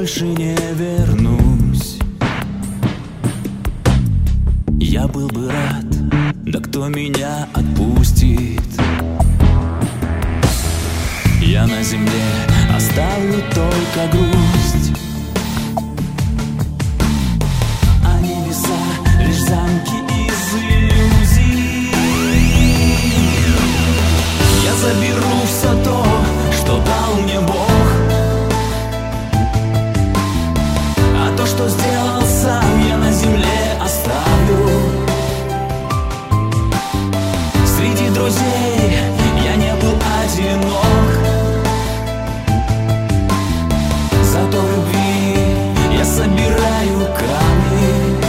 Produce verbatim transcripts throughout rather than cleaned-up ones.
больше не вернусь. Я был бы рад, да кто меня отпустит? Я на земле оставлю только грусть, а небеса лишь замки из иллюзий. Я заберу все то, что дал мне Бог, а то, что сделал сам, я на земле оставлю. Среди друзей я не был одинок, зато в любви я собираю камни.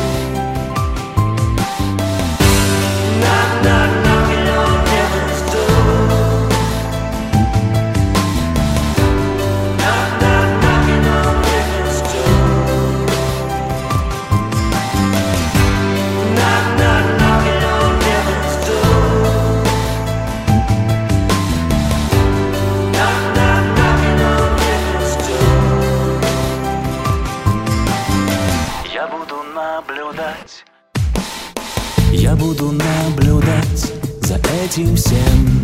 Я буду наблюдать за этим всем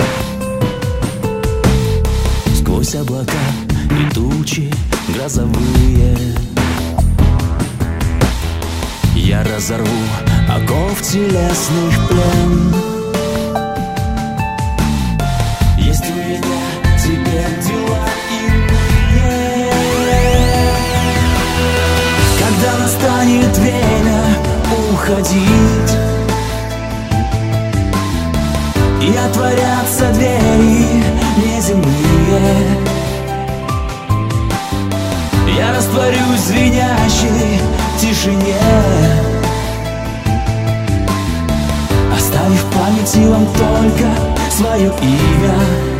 сквозь облака и тучи грозовые. Я разорву оков телесных плен. Есть у меня теперь дела иные. Когда настанет время уходить и отворятся двери неземные, я растворюсь в звенящей тишине, оставив в памяти вам только свое имя.